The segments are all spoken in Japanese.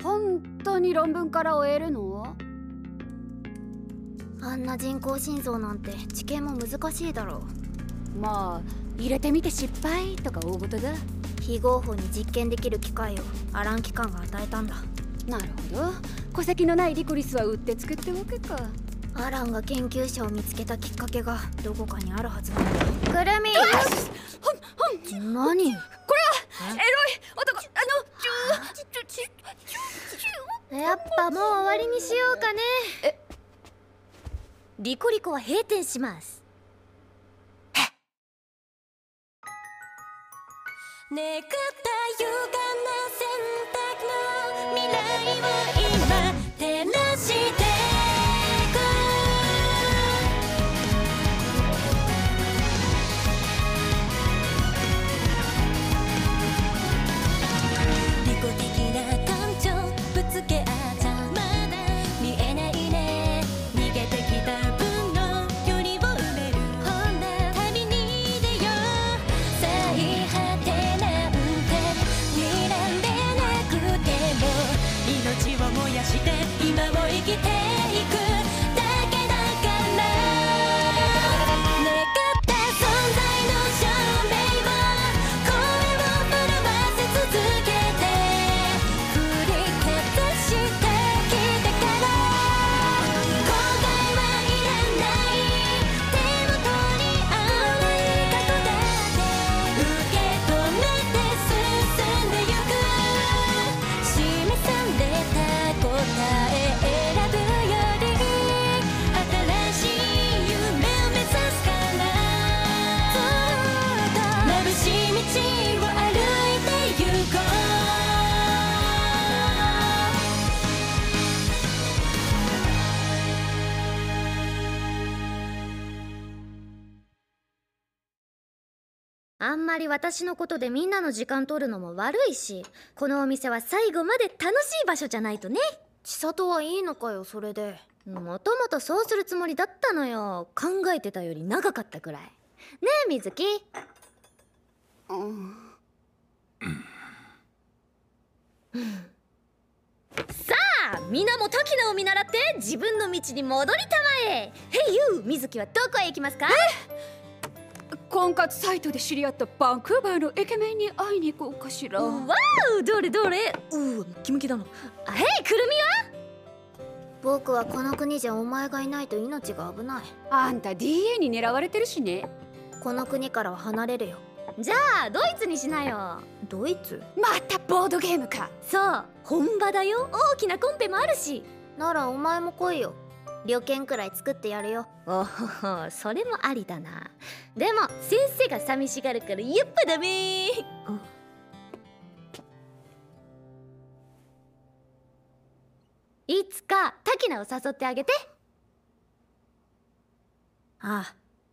本当に論文から終えるの？ あんな人工心臓なんて治験も難しいだろう。まあ入れてみて失敗とか大事だ。 非合法に実験できる機会をアラン機関が与えたんだ。 なるほど。戸籍のないリコリスは売ってつくってわけか。 アランが研究者を見つけたきっかけがどこかにあるはずなんだ。くるみ、何？ これはエロい男。 やっぱもう終わりにしようかね。リコリコは閉店します。 願った歪んだ選択の未来を今照らしてく。利己的な感情ぶつけ合っちゃまだ見えないね。逃げてきた分の距離を埋める。ほら旅に出よう。最果てなんて睨んでなくても命を燃やして今を生きていくだけだから。願った存在の証明を声を震わせ続けて振りかざしてきたから。後悔はいらない手を取り合うことだって受け止めて進んでゆく。示された答え選ぶより新しい夢を目指すから。ずっと眩しい道を歩いてゆこう。 あんまり私のことでみんなの時間取るのも悪いし、このお店は最後まで楽しい場所じゃないとね。千里はいいのかよ、それで。もともとそうするつもりだったのよ。考えてたより長かったくらい。ねえ水木。さあ皆も時菜を見習って自分の道に戻りたまえ。へいゆう、水木はどこへ行きますか？ 婚活サイトで知り合ったバンクーバーのイケメンに会いに行こうかしら。 わお、どれどれ。ムキムキだな。へい、くるみは？僕はこの国じゃお前がいないと命が危ない。 あんた DA に狙われてるしね。 この国からは離れるよ。じゃあドイツにしなよ。ドイツ？ またボードゲームか。 そう、本場だよ。大きなコンペもあるし。ならお前も来いよ。旅券くらい作ってやるよ。おほほ、それもありだな。でも先生が寂しがるからやっぱダメ。いつか滝菜を誘ってあげて。あ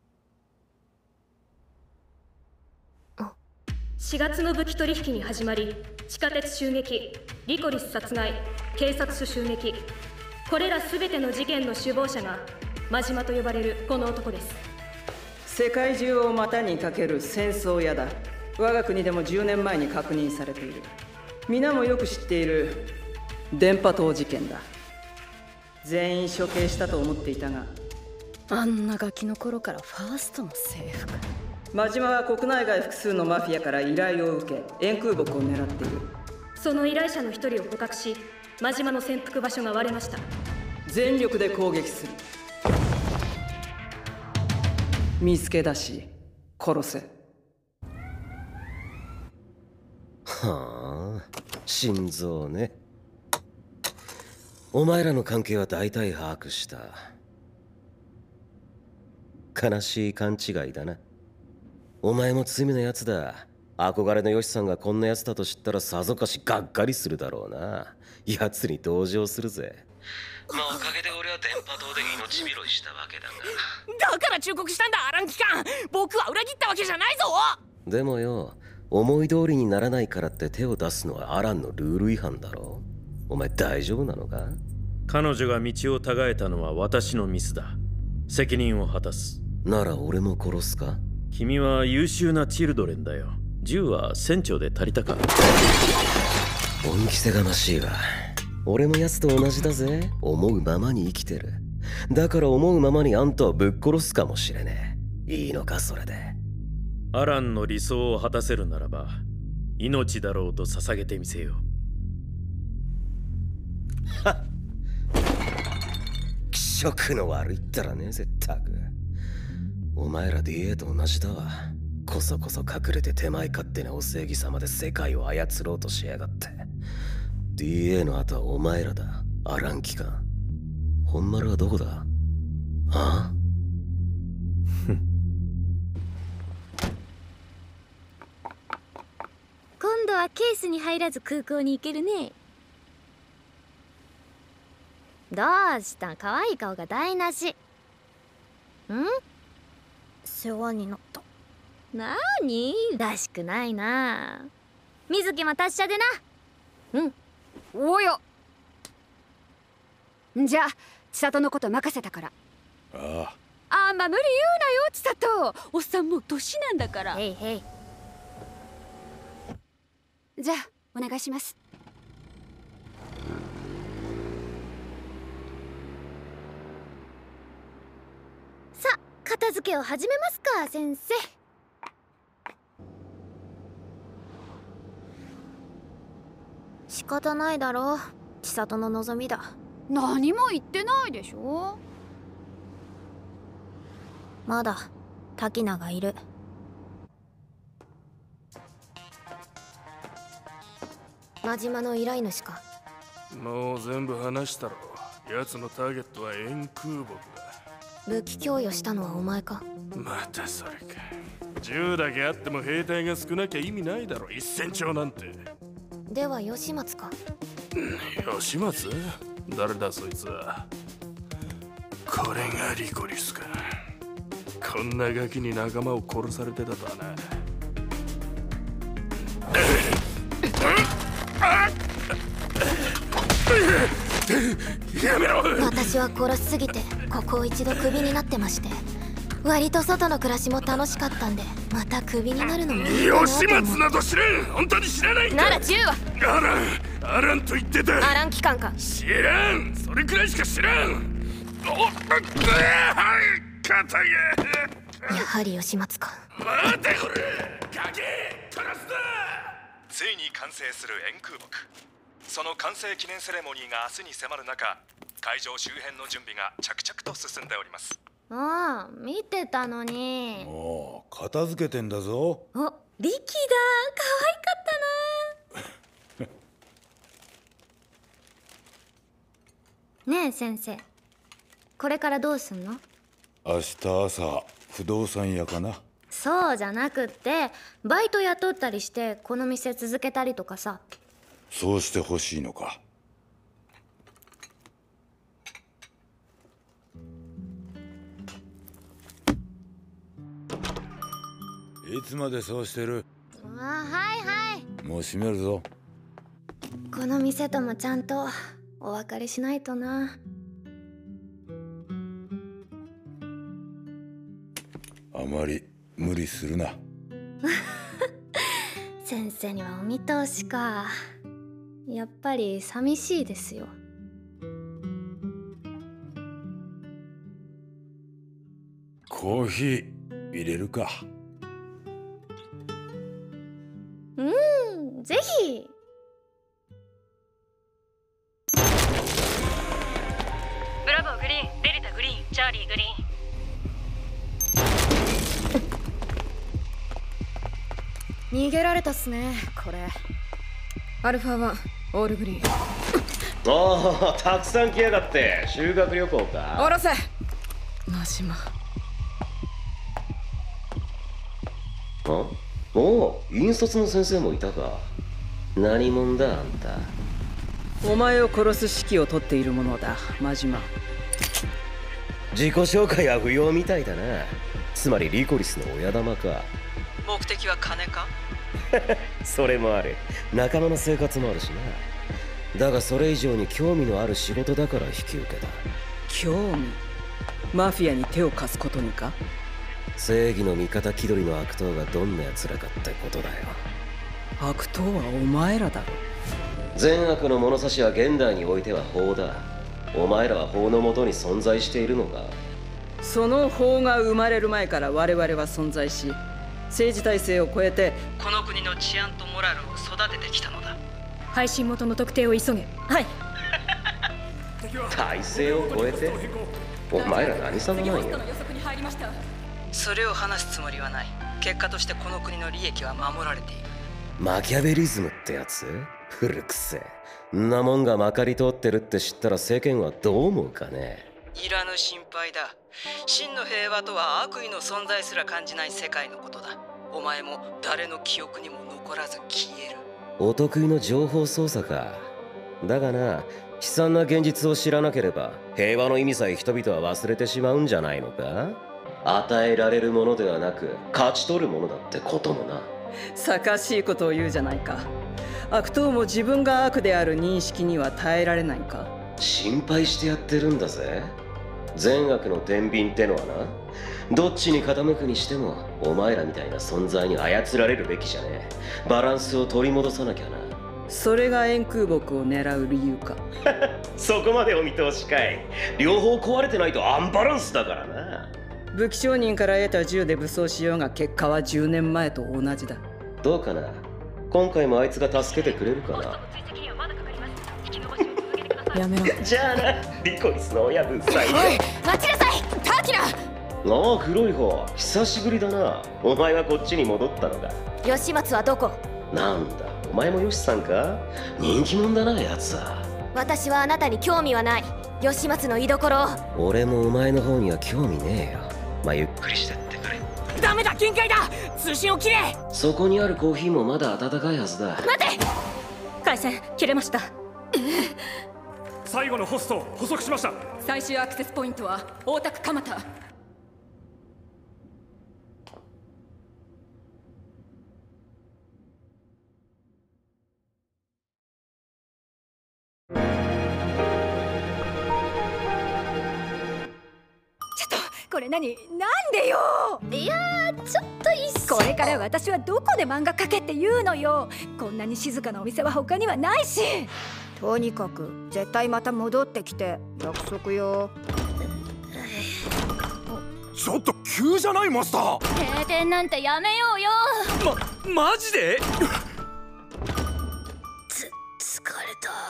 あ。4月の武器取引に始まり、地下鉄襲撃、リコリス殺害、警察署襲撃、これら全ての事件の首謀者が真島と呼ばれるこの男です。 世界中を股にかける戦争屋だ。我が国でも10年前に確認されている。皆もよく知っている電波塔事件だ。全員処刑したと思っていたが、 あんなガキの頃からファーストの制服。 真島は国内外複数のマフィアから依頼を受け円空木を狙っている。 その依頼者の一人を捕獲し、真島の潜伏場所が割れました。 全力で攻撃する。見つけ出し殺せ。 はあ、心臓ね。お前らの関係は大体把握した。悲しい勘違いだな。お前も罪のやつだ。憧れのヨシさんがこんなやつだと知ったらさぞかしがっかりするだろうな。奴に同情するぜ。まあおかげで俺は電波塔で命拾いしたわけだが。 だから忠告したんだ、アラン機関。僕は裏切ったわけじゃないぞ。 でもよ、思い通りにならないからって手を出すのはアランのルール違反だろ。お前大丈夫なのか？ 彼女が道を違えたのは私のミスだ。責任を果たす。 なら俺も殺すか？ 君は優秀なチルドレンだよ。銃は船長で足りたか？ 恩着せがましいわ。 俺も奴と同じだぜ。思うままに生きてる。だから思うままにあんたをぶっ殺すかもしれねえ。いいのかそれで。 アランの理想を果たせるならば命だろうと捧げてみせよう。はっ、気色の悪いったらねえぜったく。お前ら DA と同じだわ。こそこそ隠れて手前勝手なお正義様で世界を操ろうとしやがって。 DA の後はお前らだ、アラン機関。本丸はどこだ？ああ今度はケースに入らず空港に行けるね。どうした？可愛い顔が台無し。ん？世話になった。なーに？らしくないな。水木も達者でな。 うん。およ。じゃあ千里のこと任せたから。 ああんま無理言うなよ千里。おっさんもう年なんだから。 へいへい。 じゃあお願いします。 さあ片付けを始めますか先生。仕方ないだろう、千里の望みだ。 何も言ってないでしょ。 まだ滝名がいる。真島の依頼主か。 もう全部話したろ。奴のターゲットは円空木だ。 武器供与したのはお前か。 またそれか。銃だけあっても兵隊が少なきゃ意味ないだろ、1000丁なんて。 では吉松か。 吉松？誰だそいつは。これがリコリスか。こんなガキに仲間を殺されてたとはな。やめろ。 私は殺しすぎてここを一度クビになってまして、割と外の暮らしも楽しかったんで、またクビになるのもいいかなと思って。 吉松など知らん。本当に知らないんだ。 なら銃はアランと言ってた。 アラン機関か。 知らん。それくらいしか知らん。肩が。 やはり吉松か。 待てこれ。ガキ殺すだ。 ついに完成する円空木。その完成記念セレモニーが明日に迫る中、会場周辺の準備が着々と進んでおります。 ああ、見てたのに。 もう片付けてんだぞ。 お、リキだ。可愛かったな。ねえ先生、これからどうすんの？ 明日朝不動産屋かな。 そうじゃなくって、バイト雇ったりしてこの店続けたりとかさ。 そうしてほしいのか。いつまでそうしてる？ あ、はいはい。 もう閉めるぞ。 この店ともちゃんとお別れしないとな。 あまり無理するな。 先生にはお見通しか。やっぱり寂しいですよ。 コーヒー入れるか。 ぜひ。 ブラボーグリーン、デルタグリーン、チャーリーグリーン。 逃げられたっすね、これ。アルファ1、オールグリーン。 おお、たくさん来やがって。修学旅行か。 下ろせ真島。 おお、引率の先生もいたか。何者だあんた。 お前を殺す指揮を取っているものだ、真島。 自己紹介は不要みたいだな。つまりリコリスの親玉か。 目的は金か？ それもある。仲間の生活もあるしな。だがそれ以上に興味のある仕事だから引き受けた。 興味？マフィアに手を貸すことにか？ 正義の味方気取りの悪党がどんな奴らかってことだよ。 悪党はお前らだろ。 善悪の物差しは現代においては法だ。お前らは法の下に存在しているのか？ その法が生まれる前から我々は存在し、政治体制を超えてこの国の治安とモラルを育ててきたのだ。 配信元の特定を急げ。はい。 体制を超えて？お前ら何様なんよ。 それを話すつもりはない。結果としてこの国の利益は守られている。 マキャベリズムってやつ？古くせえ。んなもんがまかり通ってるって知ったら世間はどう思うかね。 いらぬ心配だ。真の平和とは悪意の存在すら感じない世界のことだ。お前も誰の記憶にも残らず消える。 お得意の情報操作か。だがな、悲惨な現実を知らなければ平和の意味さえ人々は忘れてしまうんじゃないのか？与えられるものではなく勝ち取るものだってこともな。 さかしいことを言うじゃないか。悪党も自分が悪である認識には耐えられないか。 心配してやってるんだぜ。善悪の天秤ってのはな、どっちに傾くにしてもお前らみたいな存在に操られるべきじゃねえ。バランスを取り戻さなきゃな。 それが円空木を狙う理由か。 そこまでお見通しかい。両方壊れてないとアンバランスだからな。 武器商人から得た銃で武装しようが結果は10年前と同じだ。 どうかな、今回もあいつが助けてくれるかな。 やめろ。 じゃあな、リコリスの親分さん。 おい、待ちなさい、ターキナ。 ああ、黒い方、久しぶりだな。お前はこっちに戻ったのか。 吉松はどこ？ なんだ、お前もヨシさんか？人気者だな、やつは。 私はあなたに興味はない。吉松の居所を。 俺もお前の方には興味ねえよ。まあ、ゆっくりしてってくれ。 ダメだ、限界だ。通信を切れ。 そこにあるコーヒーもまだ温かいはずだ。 待て。回線切れました。 最後のホストを捕捉しました。 最終アクセスポイントは大田区蒲田。これなんでよ。 いやー、ちょっといいっす。 これから私はどこで漫画描けって言うのよ。こんなに静かなお店は他にはないし。 とにかく絶対また戻ってきて、約束よ。 ちょっと急じゃないマスター。 停電なんてやめようよ。 マジで？ 疲れ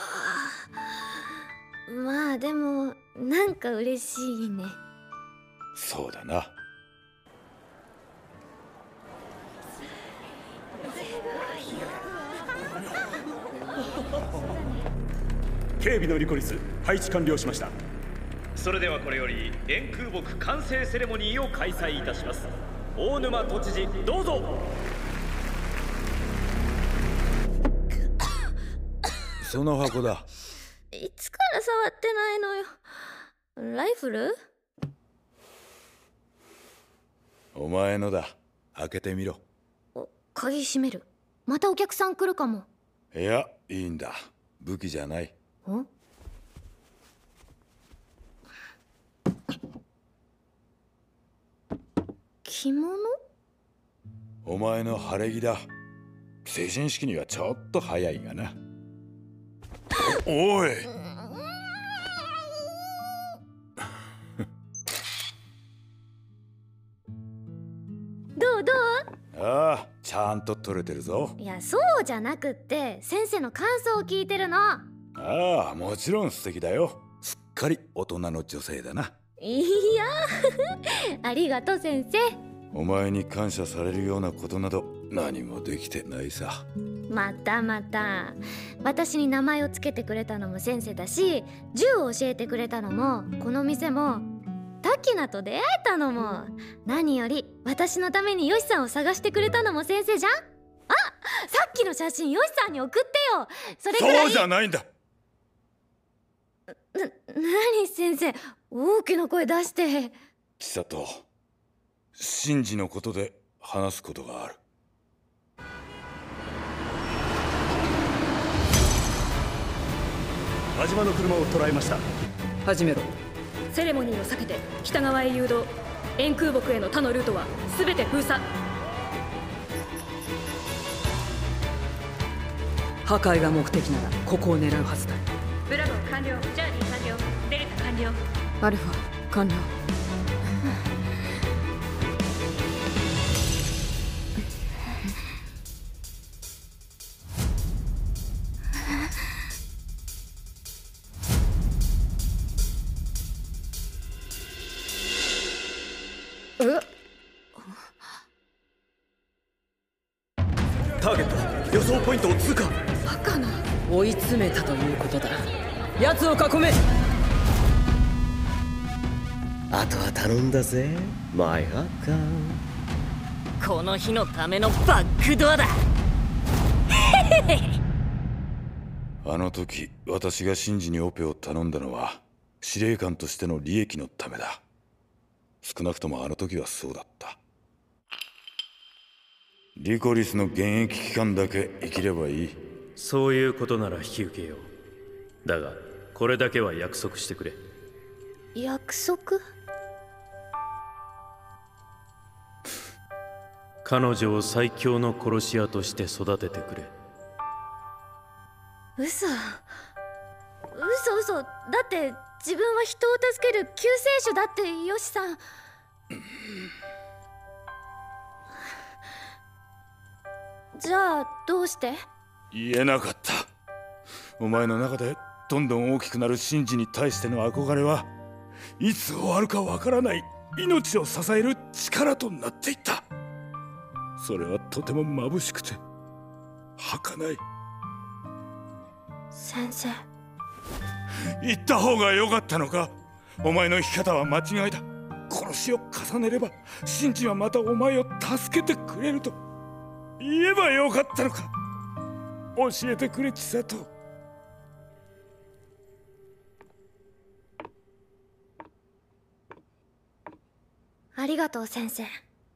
た。まあでもなんか嬉しいね。 そうだな。 警備のリコリス配置完了しました。 それではこれより円空木完成セレモニーを開催いたします。大沼都知事、どうぞ。 その箱だ。 いつから触ってないのよ。ライフル？ お前のだ。開けてみろ。 鍵閉める。またお客さん来るかも。 いや、いいんだ。武器じゃない。 着物？ お前の晴れ着だ。成人式にはちょっと早いがな。おい。 どう？ ああ、ちゃんと撮れてるぞ。 いや、そうじゃなくって先生の感想を聞いてるの。 ああ、もちろん素敵だよ。すっかり大人の女性だな。 いやありがとう先生。 お前に感謝されるようなことなど何もできてないさ。 また私に名前をつけてくれたのも先生だし、銃を教えてくれたのもこの店も、タキナと出会えたのも、何より私のためにヨシさんを探してくれたのも先生じゃん。あ、さっきの写真ヨシさんに送ってよ。それくらい。 そうじゃないんだ。 何先生、大きな声出して。 千里、シンジのことで話すことがある。 安島の車を捉えました。 始めろ。 セレモニーを避けて北側へ誘導。円空木への他のルートは全て封鎖。 破壊が目的ならここを狙うはずだ。 ブラボー完了。ジャーニー完了。デルタ完了。 アルファ完了。 ターゲット予想ポイントを通過。 バカな。 追い詰めたということだ。奴を囲め。 あとは頼んだぜ、マイハッカー。 この日のためのバックドアだ。 あの時私がシンジにオペを頼んだのは司令官としての利益のためだ。少なくともあの時はそうだった。リコリスの現役期間だけ生きればいい。 そういうことなら引き受けよう。だがこれだけは約束してくれ。 約束？ 彼女を最強の殺し屋として育ててくれ。 嘘だって自分は人を助ける救世主だって。ヨシさんじゃあどうして？ 言えなかった。お前の中でどんどん大きくなるシンジに対しての憧れはいつ終わるかわからない命を支える力となっていった。それはとても眩しくて儚い。 先生、 言った方が良かったのか。お前の生き方は間違いだ。殺しを重ねればシンジはまたお前を助けてくれると言えばよかったのか。教えてくれ千里。 ありがとう先生。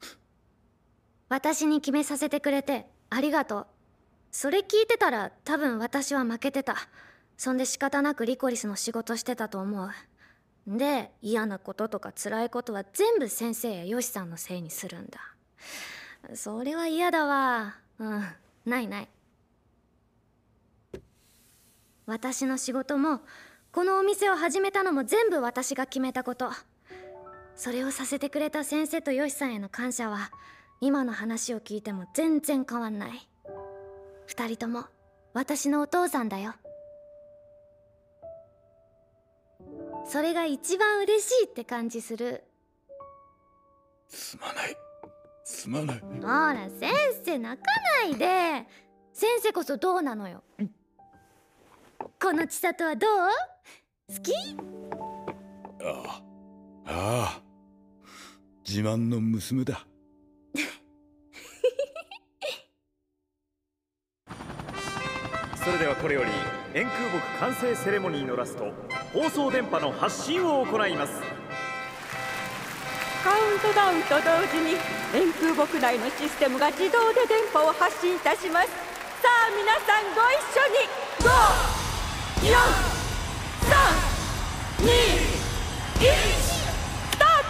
私に決めさせてくれてありがとう。それ聞いてたら多分私は負けてた。そんで仕方なくリコリスの仕事してたと思う。で嫌なこととか辛いことは全部先生やヨシさんのせいにするんだ。それは嫌だわ。ない。私の仕事もこのお店を始めたのも全部私が決めたこと。それをさせてくれた先生とヨシさんへの感謝は今の話を聞いても全然変わんない。二人とも私のお父さんだよ。それが一番嬉しいって感じする。 すまない。 ほら先生泣かないで。先生こそどうなのよ。この千里はどう？好き？ ああ、自慢の娘だ。 それではこれより円空木完成セレモニーのラスト、放送電波の発信を行います。 カウントダウンと同時に円空木内のシステムが自動で電波を発信いたします。さあ皆さんご一緒に。5、4、3、2、1、スター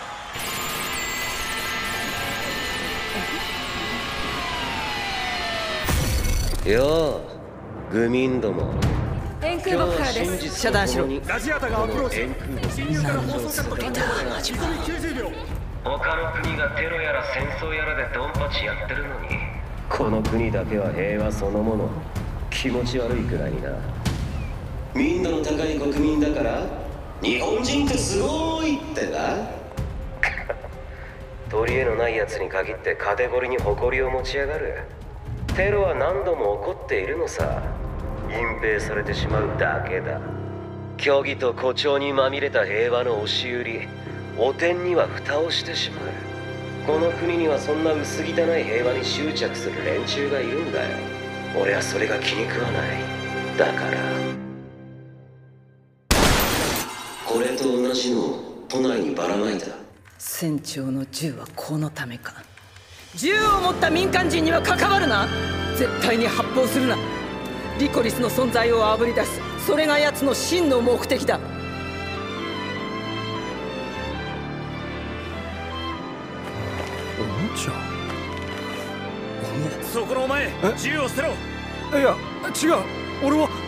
ト。 ようグミンども、 円空木からです。遮断しろ。 ラジアタがアプローチ。侵入から放送電波90秒。 他の国がテロやら戦争やらでドンパチやってるのに、この国だけは平和そのもの。気持ち悪いくらいにな。民度の高い国民だから日本人ってすごいってな。取り柄のないやつに限ってカテゴリーに誇りを持ち上がる。テロは何度も起こっているのさ。隠蔽されてしまうだけだ。虚偽と誇張にまみれた平和の押し売り、汚点には蓋をしてしまう。この国にはそんな薄汚い平和に執着する連中がいるんだよ。俺はそれが気に食わない。だからこれと同じのを都内にばらまいた。 船長の銃はこのためか。銃を持った民間人には関わるな。絶対に発砲するな。リコリスの存在をあぶり出す。それが奴の真の目的だ。 そこのお前、銃を捨てろ。 いや違う、俺は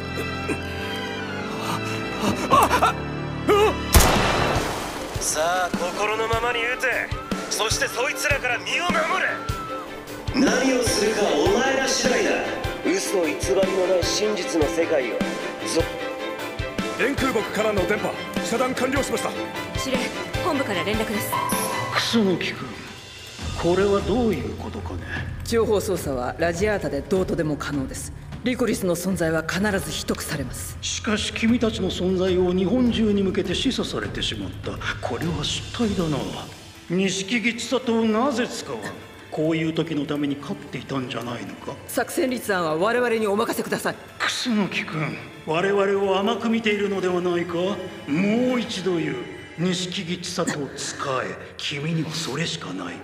さあ心のままに撃て。そしてそいつらから身を守れ。何をするかはお前ら次第だ。嘘偽りのない真実の世界を。 円空木からの電波遮断完了しました。 司令、本部から連絡です。 楠木君、これはどういうことかね。 情報操作はラジアータでどうとでも可能です。リコリスの存在は必ず秘匿されます。 しかし君たちの存在を日本中に向けて示唆されてしまった。これは失態だな。錦木千里をなぜ使わん。こういう時のために勝っていたんじゃないのか。 作戦立案は我々にお任せください。 楠木君、我々を甘く見ているのではないか。もう一度言う。錦木千里を使え。君にはそれしかない。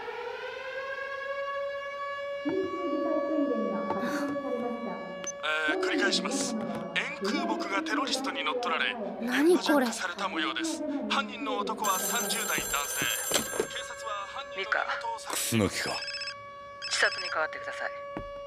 繰り返します。円空木がテロリストに乗っ取られ、 何これ。 された模様です。犯人の男は30代男性。警察は犯人の身元を探しています。 楠木か。 千里に代わってください。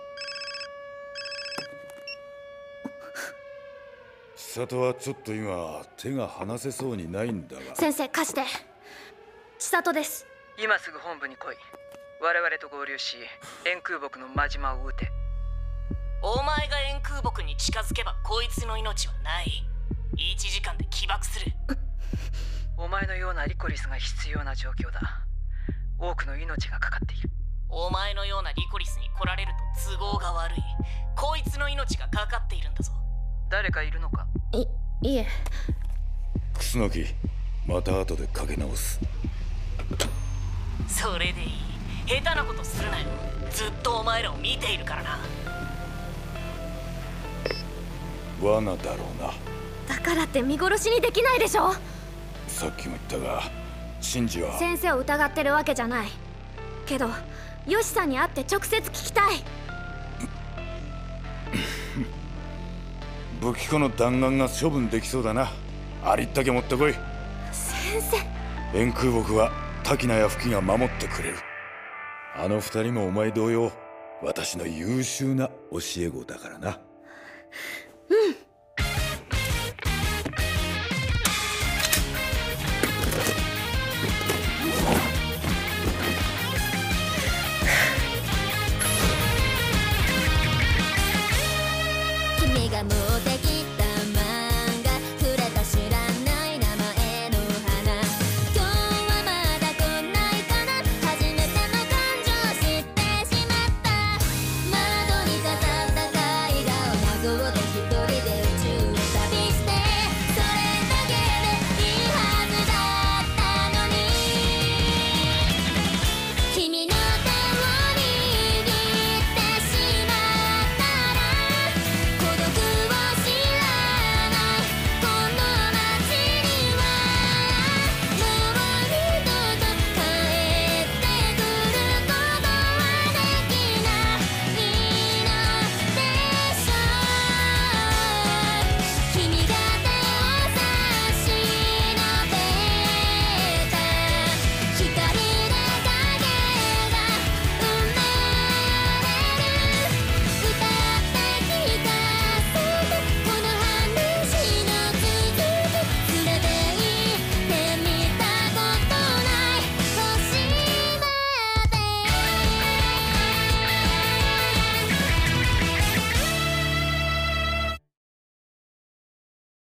千里はちょっと今手が離せそうにないんだが。 先生、貸して。千里です。 今すぐ本部に来い。我々と合流し、円空木の真島を撃て。 お前が円空木に近づけばこいつの命はない。1時間で起爆する。 お前のようなリコリスが必要な状況だ。多くの命がかかっている。 お前のようなリコリスに来られると都合が悪い。こいつの命がかかっているんだぞ。 誰かいるのか。 いえ。 楠木、また後でかけ直す。 それでいい。下手なことするなよ。ずっとお前らを見ているからな。 罠だろうな。 だからって見殺しにできないでしょ。 さっきも言ったが、シンジは。 先生を疑ってるわけじゃない。けどヨシさんに会って直接聞きたい。 武器庫の弾丸が処分できそうだな。ありったけ持ってこい。 先生。 円空木は滝名や吹きが守ってくれる。あの二人もお前同様、私の優秀な教え子だからな。 うん。 君が持って